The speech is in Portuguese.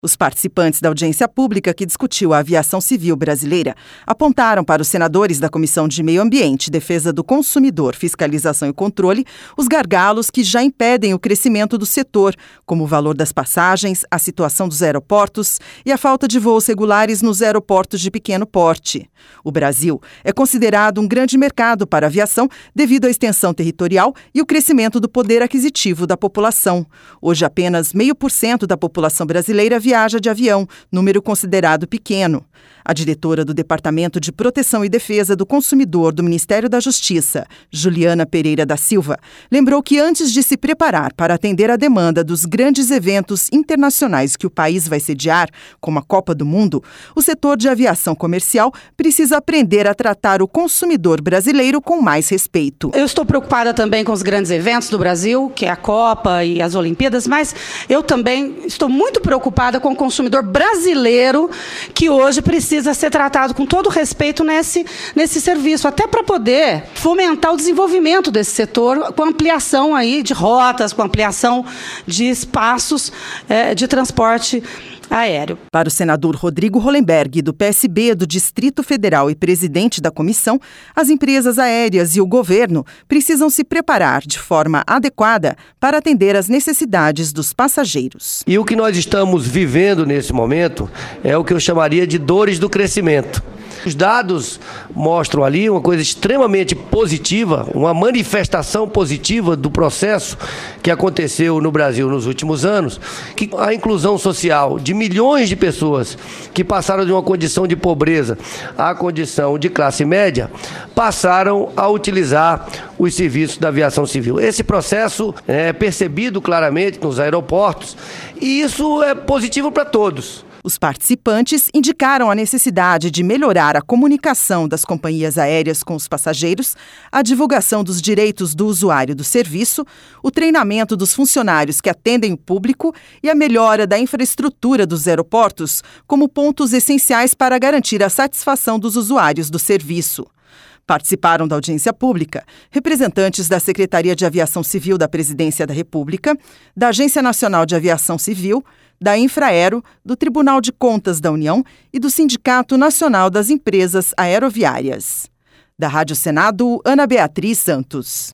Os participantes da audiência pública que discutiu a aviação civil brasileira apontaram para os senadores da Comissão de Meio Ambiente, Defesa do Consumidor, Fiscalização e Controle os gargalos que já impedem o crescimento do setor, como o valor das passagens, a situação dos aeroportos e a falta de voos regulares nos aeroportos de pequeno porte. O Brasil é considerado um grande mercado para a aviação devido à extensão territorial e o crescimento do poder aquisitivo da população. Hoje, apenas 0,5% da população brasileira viaja de avião, número considerado pequeno. A diretora do Departamento de Proteção e Defesa do Consumidor do Ministério da Justiça, Juliana Pereira da Silva, lembrou que antes de se preparar para atender a demanda dos grandes eventos internacionais que o país vai sediar, como a Copa do Mundo, o setor de aviação comercial precisa aprender a tratar o consumidor brasileiro com mais respeito. Eu estou preocupada também com os grandes eventos do Brasil, que é a Copa e as Olimpíadas, mas eu também estou muito preocupada com o consumidor brasileiro, que hoje precisa ser tratado com todo respeito nesse serviço, até para poder fomentar o desenvolvimento desse setor com ampliação aí de rotas, com ampliação de espaços de transporte aéreo. Para o senador Rodrigo Hollenberg, do PSB do Distrito Federal e presidente da comissão, as empresas aéreas e o governo precisam se preparar de forma adequada para atender às necessidades dos passageiros. E o que nós estamos vivendo nesse momento é o que eu chamaria de dores do crescimento. Os dados mostram ali uma coisa extremamente positiva, uma manifestação positiva do processo que aconteceu no Brasil nos últimos anos, que a inclusão social de milhões de pessoas que passaram de uma condição de pobreza à condição de classe média, passaram a utilizar os serviços da aviação civil. Esse processo é percebido claramente nos aeroportos e isso é positivo para todos. Os participantes indicaram a necessidade de melhorar a comunicação das companhias aéreas com os passageiros, a divulgação dos direitos do usuário do serviço, o treinamento dos funcionários que atendem o público e a melhora da infraestrutura dos aeroportos como pontos essenciais para garantir a satisfação dos usuários do serviço. Participaram da audiência pública representantes da Secretaria de Aviação Civil da Presidência da República, da Agência Nacional de Aviação Civil, da Infraero, do Tribunal de Contas da União e do Sindicato Nacional das Empresas Aeroviárias. Da Rádio Senado, Ana Beatriz Santos.